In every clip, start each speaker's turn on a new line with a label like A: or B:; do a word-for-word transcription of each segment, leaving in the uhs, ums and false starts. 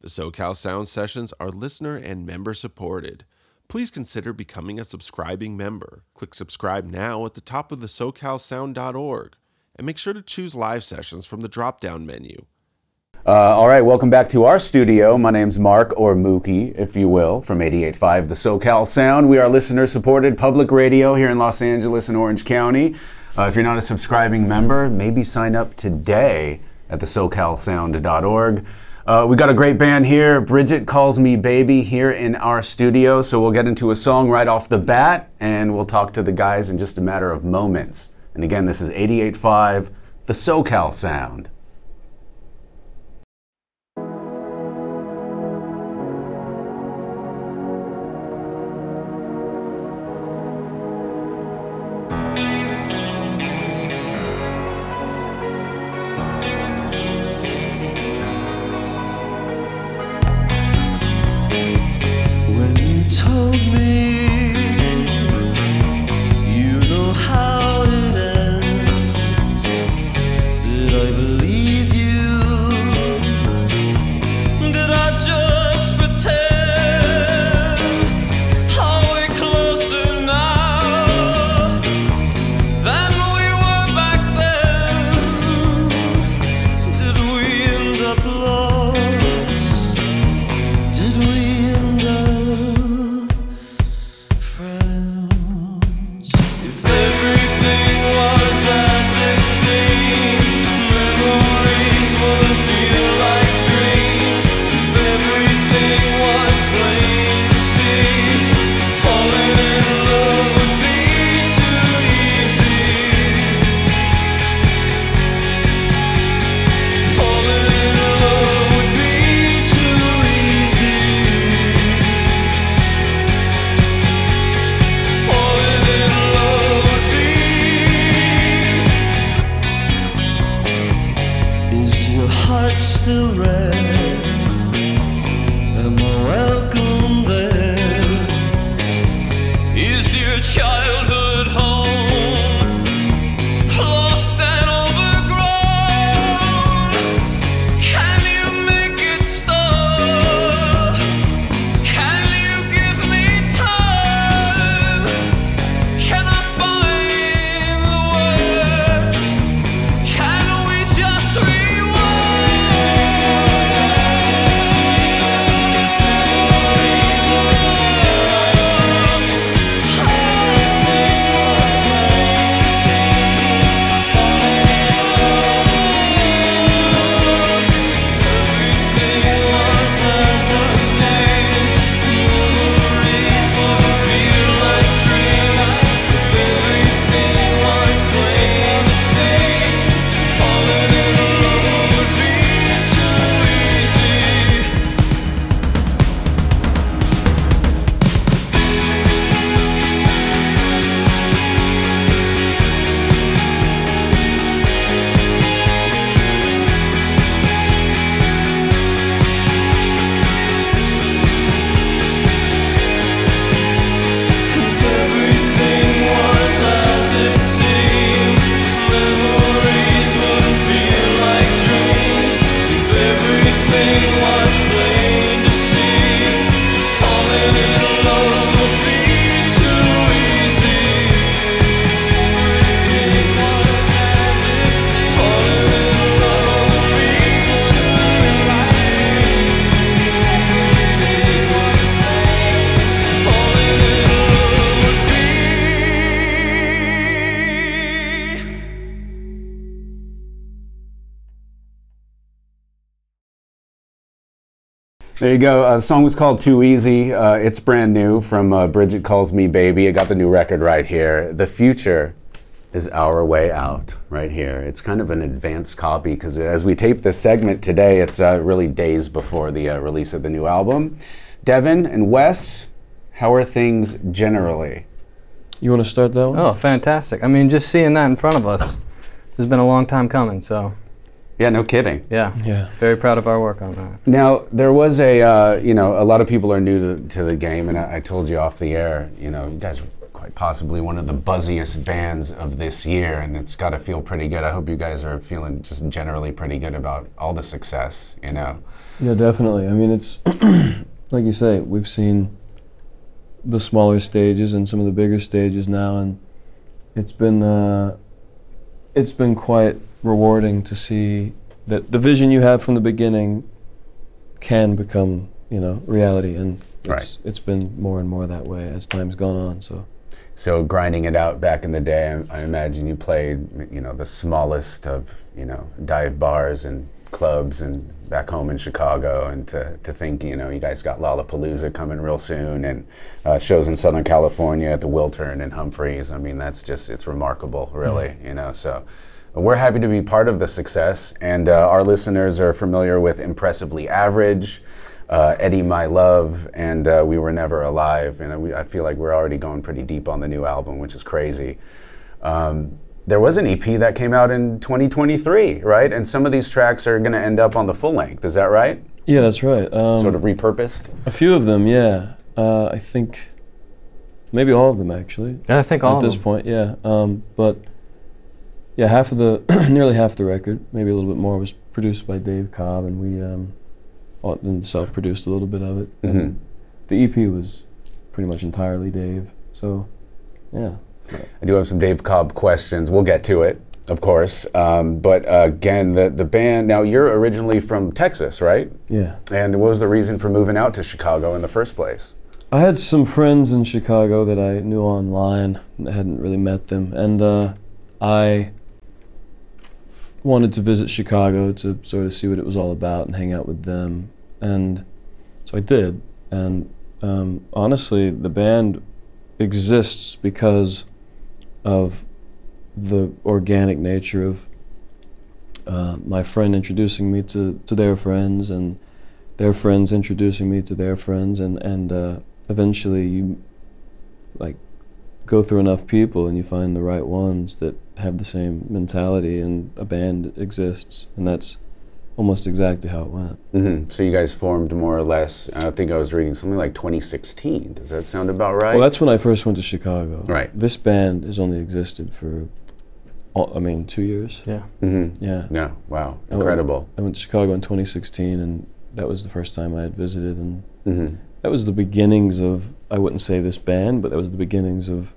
A: The SoCal Sound sessions are listener and member supported. Please consider becoming a subscribing member. Click subscribe now at the top of the so cal sound dot org and make sure to choose live sessions from the drop-down menu.
B: Uh, all right, welcome back to our studio. My name's Mark, or Mookie, if you will, from eighty-eight point five The SoCal Sound. We are listener-supported public radio here in Los Angeles and Orange County. Uh, if you're not a subscribing member, maybe sign up today at the so cal sound dot org. Uh, we got a great band here. Bridget Calls Me Baby here in our studio. So we'll get into a song right off the bat, and we'll talk to the guys in just a matter of moments. And again, this is eighty-eight point five The SoCal Sound. There you go. Uh, the song was called Too Easy. Uh, it's brand new from uh, Bridget Calls Me Baby. I got the new record right here. The Future is Our Way Out right here. It's kind of an advanced copy because as we tape this segment today, it's uh, really days before the uh, release of the new album. Devin and Wes, how are things generally?
C: You want to start that one?
D: Oh, fantastic. I mean, just seeing that in front of us has been a long time coming, so.
B: Yeah, no kidding.
D: Yeah,
C: yeah.
D: Very proud of our work on that.
B: Now, there was a, uh, you know, a lot of people are new to, to the game, and I, I told you off the air, you know, you guys are quite possibly one of the buzziest bands of this year, and it's got to feel pretty good. I hope you guys are feeling just generally pretty good about all the success, you know?
C: Yeah, definitely. I mean, it's, like you say, we've seen the smaller stages and some of the bigger stages now, and it's been, uh, it's been quite rewarding to see that the vision you have from the beginning can become, you know, reality, and it's,
B: right.
C: it's been more and more that way as time's gone on, so.
B: So grinding it out back in the day, I, I imagine you played, you know, the smallest of, you know, dive bars and clubs and back home in Chicago, and to, to think, you know, you guys got Lollapalooza coming real soon, and uh, shows in Southern California at the Wiltern and Humphreys. I mean, that's just, it's remarkable, really, mm. you know, so. We're happy to be part of the success, and uh, our listeners are familiar with Impressively Average, uh, Eddie My Love, and uh, We Were Never Alive. And we, I feel like we're already going pretty deep on the new album, which is crazy. Um, there was an E P that came out in twenty twenty-three, right? And some of these tracks are going to end up on the full length. Is that right?
C: Yeah, that's right. Um,
B: sort of repurposed?
C: A few of them, yeah. Uh, I think maybe all of them, actually.
D: Yeah, I think all
C: at
D: of
C: this
D: them.
C: point, yeah. Um, but yeah, half of the, nearly half the record, maybe a little bit more, was produced by Dave Cobb, and we um, all, and self-produced a little bit of it.
B: Mm-hmm.
C: And the E P was pretty much entirely Dave, so yeah.
B: I do have some Dave Cobb questions. We'll get to it, of course. Um, but uh, again, the, the band, now you're originally from Texas, right?
C: Yeah.
B: And what was the reason for moving out to Chicago in the first place?
C: I had some friends in Chicago that I knew online. I hadn't really met them, and uh, I wanted to visit Chicago to sort of see what it was all about and hang out with them, and so I did. And um, honestly, the band exists because of the organic nature of uh, my friend introducing me to, to their friends, and their friends introducing me to their friends, and and uh, eventually you like go through enough people and you find the right ones that have the same mentality, and a band exists, and that's almost exactly how it went.
B: Mm-hmm. So you guys formed more or less, I think I was reading something like twenty sixteen. Does that sound about right?
C: Well, that's when I first went to Chicago.
B: Right.
C: This band has only existed for, I mean, two years.
D: Yeah.
B: Mm-hmm.
C: Yeah.
B: Yeah, wow,
C: I
B: incredible.
C: went, I went to Chicago in twenty sixteen, and that was the first time I had visited, and
B: mm-hmm.
C: that was the beginnings of, I wouldn't say this band, but that was the beginnings of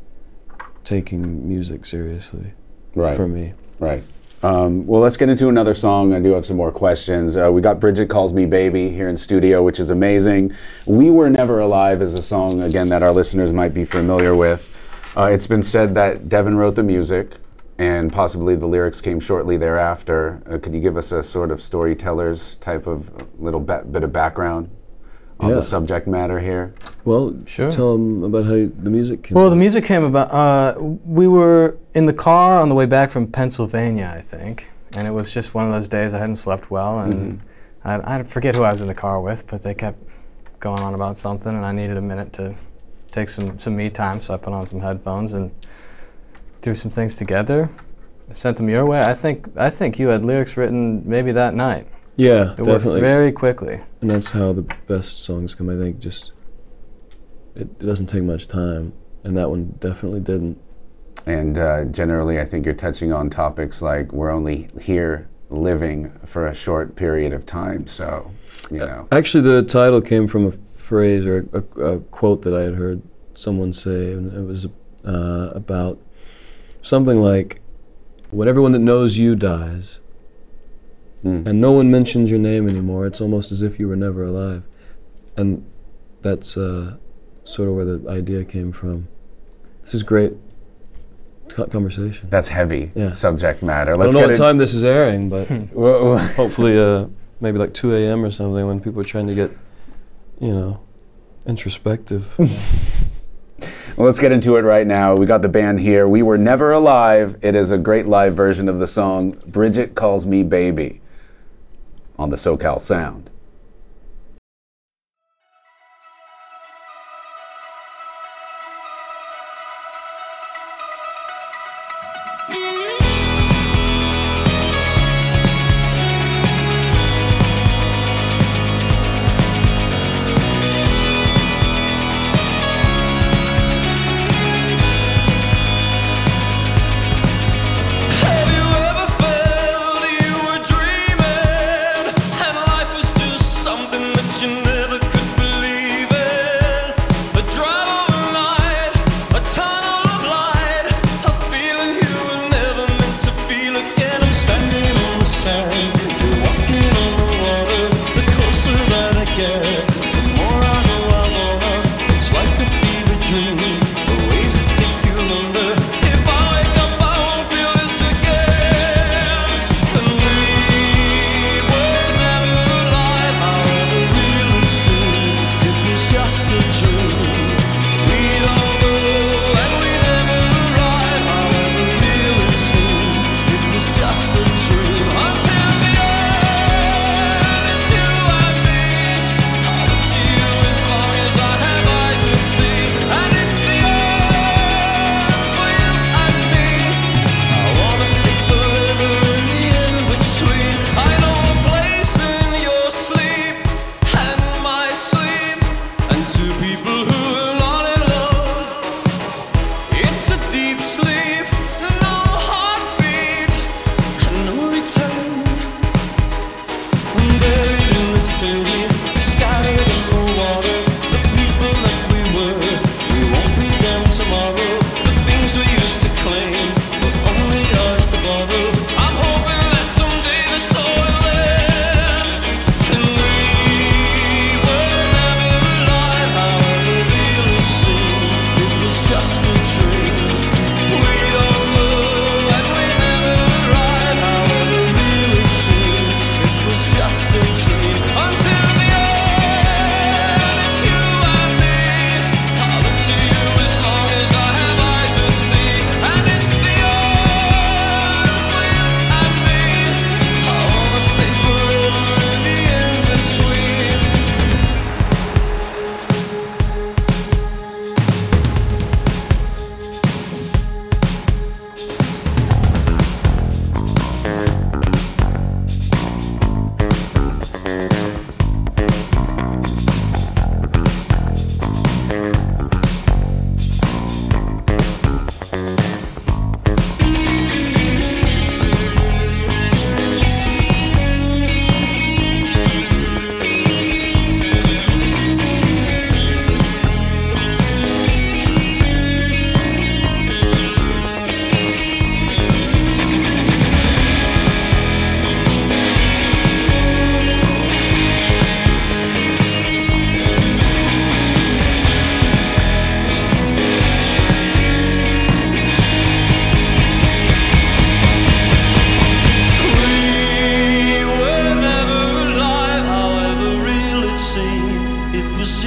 C: taking music seriously.
B: Right.
C: For me.
B: Right. Um, well, let's get into another song. I do have some more questions. Uh, we got Bridget Calls Me Baby here in studio, which is amazing. We Were Never Alive is a song, again, that our listeners might be familiar with. Uh, it's been said that Devin wrote the music, and possibly the lyrics came shortly thereafter. Uh, could you give us a sort of storyteller's type of little ba- bit of background on
C: Yeah.
B: the subject matter here?
C: Well,
D: Sure.
C: tell them about how the music came
D: Well,
C: about.
D: the music came about, uh, we were in the car on the way back from Pennsylvania, I think, and it was just one of those days I hadn't slept well, and
B: Mhm.
D: I, I forget who I was in the car with, but they kept going on about something, and I needed a minute to take some, some me time, so I put on some headphones and threw some things together. I sent them your way. I think I think you had lyrics written maybe that night.
C: Yeah,
D: It worked
C: definitely.
D: very quickly.
C: And that's how the best songs come, I think. Just it, it doesn't take much time, and that one definitely didn't.
B: And uh, generally, I think you're touching on topics like we're only here living for a short period of time, so, you know.
C: Actually, the title came from a phrase or a, a, a quote that I had heard someone say, and it was uh, about something like, when everyone that knows you dies,
B: Mm.
C: and no one mentions your name anymore, it's almost as if you were never alive. And that's uh, sort of where the idea came from. This is great co- conversation.
B: That's heavy
C: Yeah.
B: subject matter.
C: I
B: Let's
C: don't know
B: get
C: what
B: in-
C: time this is airing, but
B: Whoa, whoa.
C: hopefully uh, maybe like two a.m. or something, when people are trying to get, you know, introspective.
B: Well, let's get into it right now. We got the band here. We Were Never Alive. It is a great live version of the song Bridget Calls Me Baby on the SoCal Sound.
E: Thank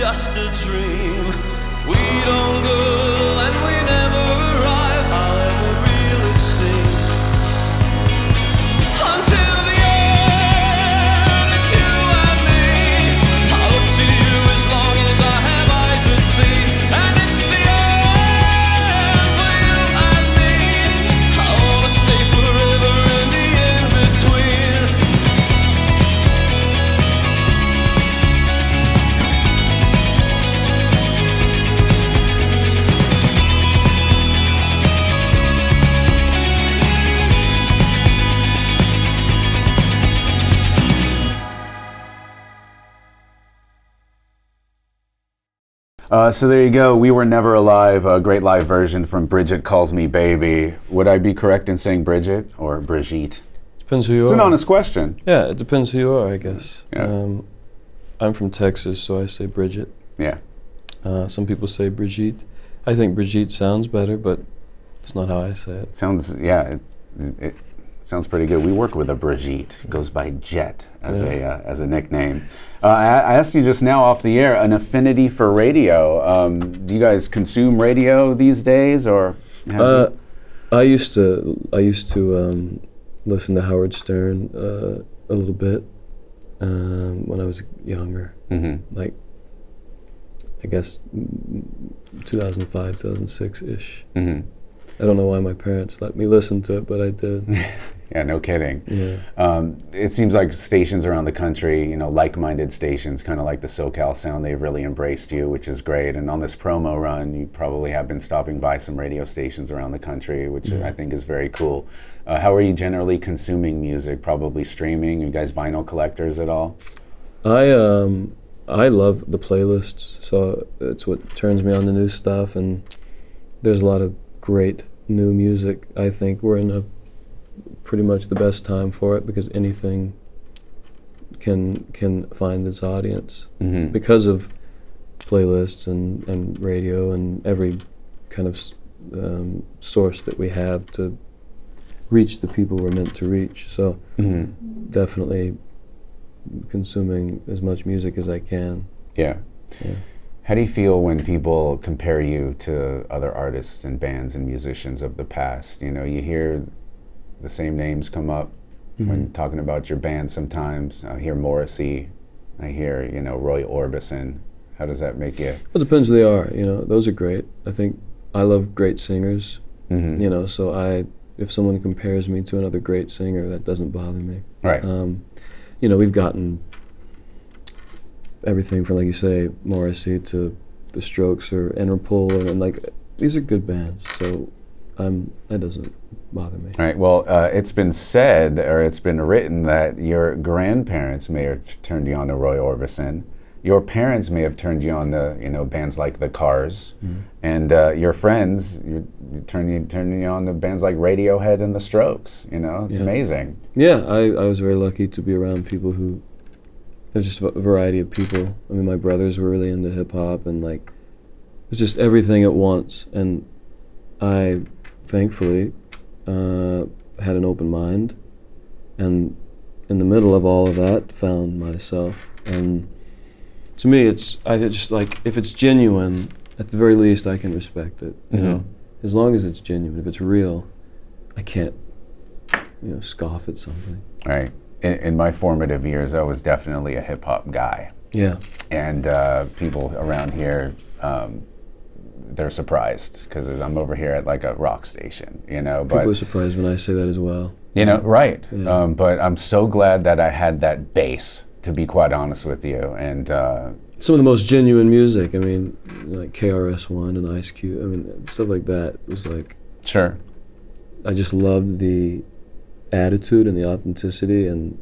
E: just a dream. We don't go and we never arrive, however real it seems. Until the end, it's you and me. I look to you as long as I have eyes that see. And it's the end for you and me. I wanna stay forever in the in-between.
B: Uh, so there you go. We Were Never Alive, a great live version from Bridget Calls Me Baby. Would I be correct in saying Bridget or Brigitte?
C: Depends who you
B: It's
C: are.
B: an honest question.
C: Yeah, it depends who you are, I guess.
B: Yeah.
C: Um, I'm from Texas, so I say Bridget.
B: Yeah.
C: Uh, some people say Brigitte. I think Brigitte sounds better, but it's not how I say it.
B: Sounds, yeah, it, it sounds pretty good. We work with a Brigitte. It goes by Jet as
C: Yeah.
B: a uh, as a nickname. Uh, I, I asked you just now off the air, an affinity for radio. Um, do you guys consume radio these days, or? have
C: Uh,
B: you-
C: I used to I used to um, listen to Howard Stern uh, a little bit um, when I was younger,
B: Mhm.
C: like I guess mm, two thousand five, two thousand six ish.
B: Mhm.
C: I don't know why my parents let me listen to it, but I did.
B: Yeah, no kidding.
C: Yeah.
B: Um, it seems like stations around the country, you know, like-minded stations, kind of like the SoCal Sound, they've really embraced you, which is great. And on this promo run, you probably have been stopping by some radio stations around the country, which
C: Mhm.
B: I think is very cool. Uh, how are you generally consuming music? Probably streaming? You guys vinyl collectors at all?
C: I um I love the playlists, so it's what turns me on to new stuff, and there's a lot of great new music. I think we're in a pretty much the best time for it because anything can can find its audience
B: Mhm.
C: because of playlists and, and radio and every kind of s- um, source that we have to reach the people we're meant to reach. So
B: Mhm.
C: definitely consuming as much music as I can.
B: Yeah.
C: Yeah.
B: How do you feel when people compare you to other artists and bands and musicians of the past? You know, you hear the same names come up when
C: Mhm.
B: talking about your band sometimes. I hear Morrissey, I hear, you know, Roy Orbison. How does that make you?
C: Well, it depends who they are. You know, those are great. I think I love great singers.
B: Mhm.
C: You know, so I if someone compares me to another great singer, that doesn't bother me.
B: Right.
C: Um, you know, we've gotten everything from, like you say, Morrissey to The Strokes or Interpol, and, and like these are good bands. So um, that doesn't bother me.
B: Right. Well, uh, it's been said, or it's been written, that your grandparents may have turned you on to Roy Orbison. Your parents may have turned you on to, you know, bands like The Cars,
C: Mhm.
B: and uh, your friends you, you turn you turning you on to bands like Radiohead and The Strokes. You know, it's
C: Yeah.
B: amazing.
C: Yeah, I, I was very lucky to be around people who, there's just a variety of people. I mean, my brothers were really into hip hop, and like, it was just everything at once. And I, thankfully, uh, had an open mind, and in the middle of all of that, found myself. And to me, it's, I just like, if it's genuine, at the very least, I can respect it. You
B: Mhm.
C: know, as long as it's genuine. If it's real, I can't, you know, scoff at something.
B: Right. In, in my formative years, I was definitely a hip hop guy,
C: Yeah.
B: and uh, people around here, um, they're surprised because I'm over here at like a rock station, you know. But
C: People are surprised when I say that as well.
B: you know, right.
C: Yeah.
B: Um, but I'm so glad that I had that base, to be quite honest with you. And uh,
C: Some of the most genuine music, I mean, like K R S One and Ice Cube, I mean, stuff like that was like,
B: sure.
C: I just loved the attitude and the authenticity and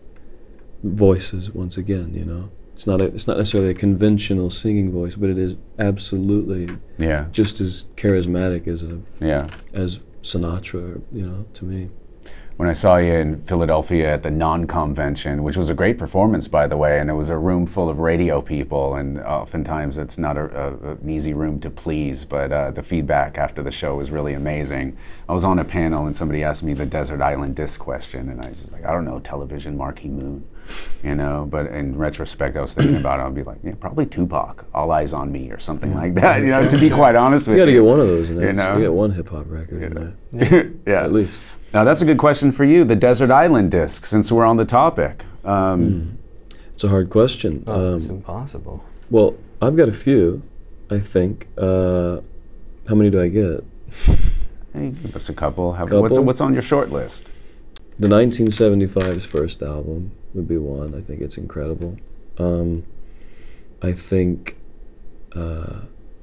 C: voices, once again, you know. It's not a, it's not necessarily a conventional singing voice, but it is absolutely
B: Yeah.
C: just as charismatic as a
B: Yeah.
C: as Sinatra, you know, to me.
B: When I saw you in Philadelphia at the Non-Convention, which was a great performance, by the way, and it was a room full of radio people, and oftentimes it's not a, a, an easy room to please, but uh, the feedback after the show was really amazing. I was on a panel and somebody asked me the Desert Island Disc question, and I was like, I don't know, television, Marquee Moon. you know. But in retrospect, I was thinking about it. I'd be like, yeah, probably Tupac, All Eyes on Me, or something like that. You know, to be quite honest with
C: You
B: you.
C: got to get one of those in there.
B: You know?
C: You get one hip hop record in there,
B: yeah.
C: at least.
B: Now that's a good question for you. The Desert Island disc, since we're on the topic. Um,
C: Mm. It's a hard question.
D: Oh, it's
C: Um,
D: impossible.
C: well, I've got a few, I think. Uh, how many do I get?
B: hey, give us a couple. Have,
C: Couple?
B: What's what's on your short list?
C: The nineteen seventy-five's first album would be one. I think it's incredible. Um, I think uh,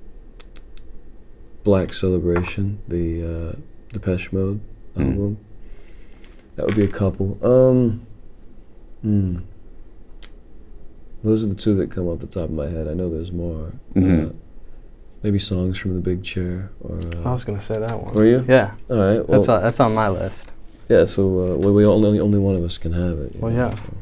C: Black Celebration, the uh, Depeche Mode
B: Mm.
C: album. That would be a couple. Um, hmm. Those are the two that come off the top of my head. I know there's more.
B: Mhm.
C: Uh, maybe Songs from the Big Chair. Or
D: I
C: uh,
D: was gonna say that one.
C: were you?
D: Yeah,
C: All right. Well,
D: that's on, that's on my list.
C: yeah. So uh, well, we only only one of us can have it. you
D: Well,
C: know,
D: yeah.
C: so.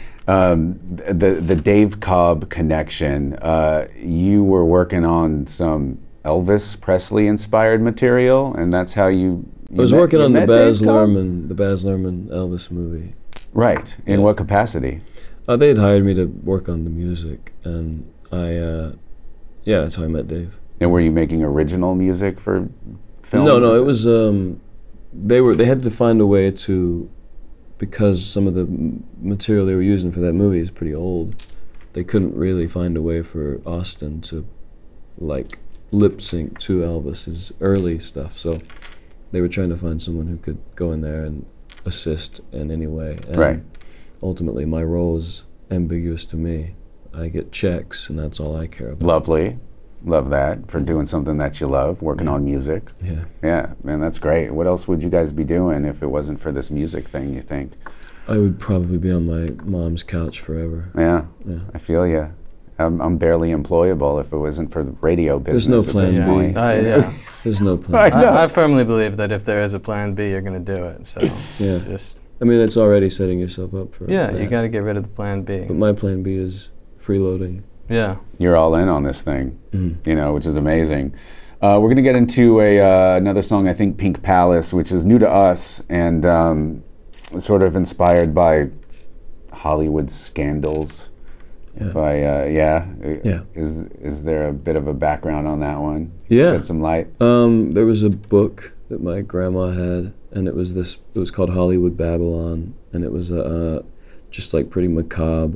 B: Um, the the Dave Cobb connection. Uh, you were working on some Elvis Presley inspired material, and that's how you. you
C: I was
B: met-
C: working
B: you
C: on the
B: met
C: Baz
B: Dave Cobb?
C: Luhrmann, the Baz Luhrmann Elvis movie.
B: Right. In
C: Yeah.
B: what capacity?
C: Uh, they had hired me to work on the music, and I, uh, yeah, that's how I met Dave.
B: And were you making original music for film?
C: No, no, it was. Um, they were. They had to find a way to, because some of the m- material they were using for that movie is pretty old. They couldn't really find a way for Austin to, like, lip sync to Elvis's early stuff. So they were trying to find someone who could go in there and assist in any way. And
B: Right.
C: ultimately, my role is ambiguous to me. I get checks, and that's all I care about.
B: Lovely. Love that for doing something that you love, working on music.
C: Yeah.
B: Yeah, man, that's great. What else would you guys be doing if it wasn't for this music thing, you think?
C: I would probably be on my mom's couch forever.
B: Yeah,
C: Yeah.
B: I feel you. I'm, I'm barely employable if it wasn't for the radio business.
C: There's no
B: at this
C: plan B.
B: point.
D: I, yeah.
C: There's no
B: I
C: plan.
B: know.
D: I, I firmly believe that if there is a plan B, you're gonna do it. So
C: Yeah.
D: just
C: I mean, it's already setting yourself up for
D: yeah,
C: that.
D: you got to get rid of the plan B.
C: But my plan B is freeloading.
D: Yeah.
B: You're all in on this thing,
C: Mm.
B: you know, which is amazing. Uh, we're gonna get into a uh, another song, I think, Pink Palace, which is new to us and um, sort of inspired by Hollywood scandals.
C: Yeah.
B: If I, uh, yeah,
C: Yeah.
B: is is there a bit of a background on that one?
C: Yeah.
B: Shed some light.
C: Um, there was a book that my grandma had, and it was this. It was called Hollywood Babylon, and it was a uh, just like pretty macabre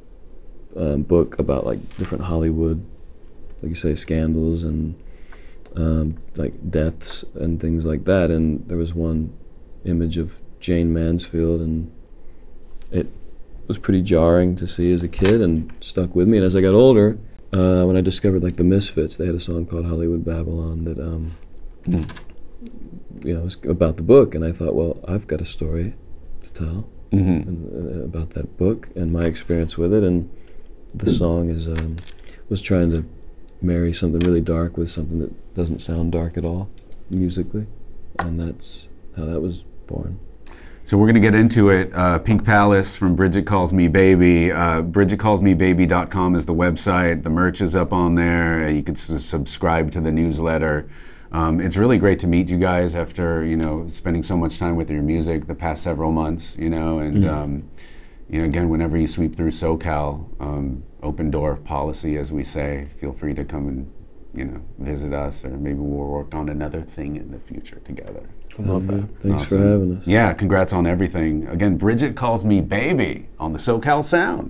C: um, book about like different Hollywood, like you say, scandals and um, like deaths and things like that. And there was one image of Jane Mansfield, and it was pretty jarring to see as a kid and stuck with me. And as I got older, uh, when I discovered like the Misfits, they had a song called Hollywood Babylon that um,
B: Mm.
C: you know, was about the book, and I thought, well, I've got a story to tell
B: Mm-hmm.
C: and, uh, about that book and my experience with it, and the song is um, was trying to marry something really dark with something that doesn't sound dark at all musically, and that's how that was born.
B: So we're going to get into it. Uh, Pink Palace from Bridget Calls Me Baby. Uh, bridget calls me baby dot com is the website. The merch is up on there. You can s- subscribe to the newsletter. Um, it's really great to meet you guys after, you know, spending so much time with your music the past several months, you know, and,
C: Mm.
B: um, you know, again, whenever you sweep through SoCal, um, open door policy, as we say, feel free to come and, you know, visit us, or maybe we'll work on another thing in the future together.
D: I love
C: Sounds
D: that.
C: good. Thanks for
B: Awesome.
C: having us.
B: Yeah, congrats on everything. Again, Bridget Calls Me Baby on the SoCal Sound.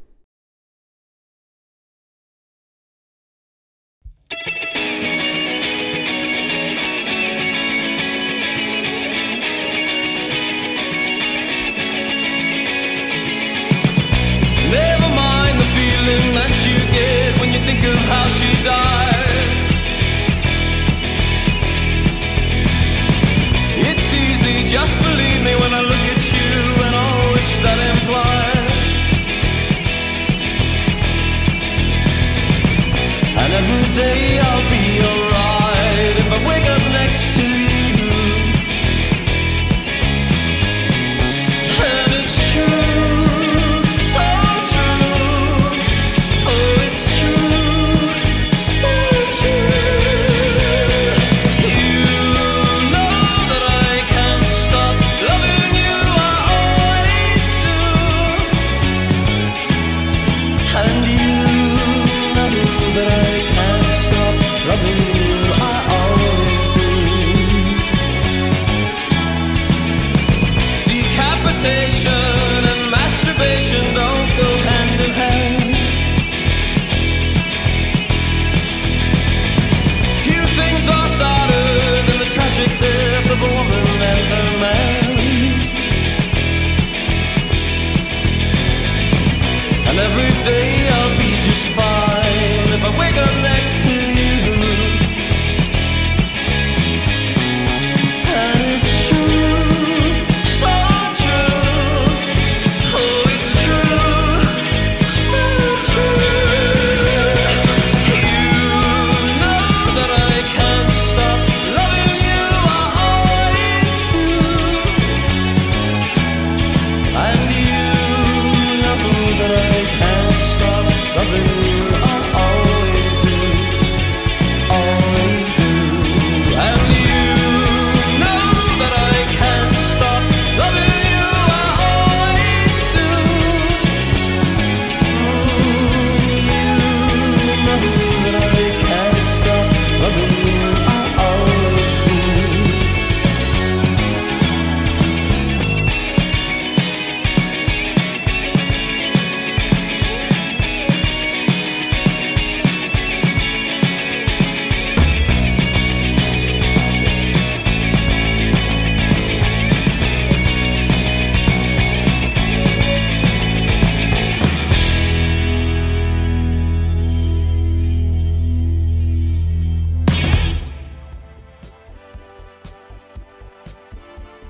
E: Never mind the feeling that you get when you think of how she died. It's easy, just believe me when I look at you and all which that implies.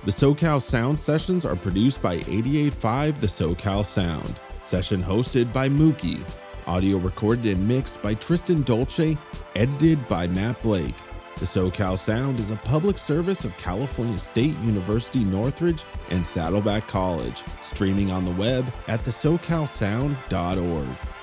A: The SoCal Sound sessions are produced by eighty-eight point five The SoCal Sound. Session hosted by Mookie. Audio recorded and mixed by Tristan Dolce. Edited by Matt Blake. The SoCal Sound is a public service of California State University Northridge and Saddleback College. Streaming on the web at the socal sound dot org.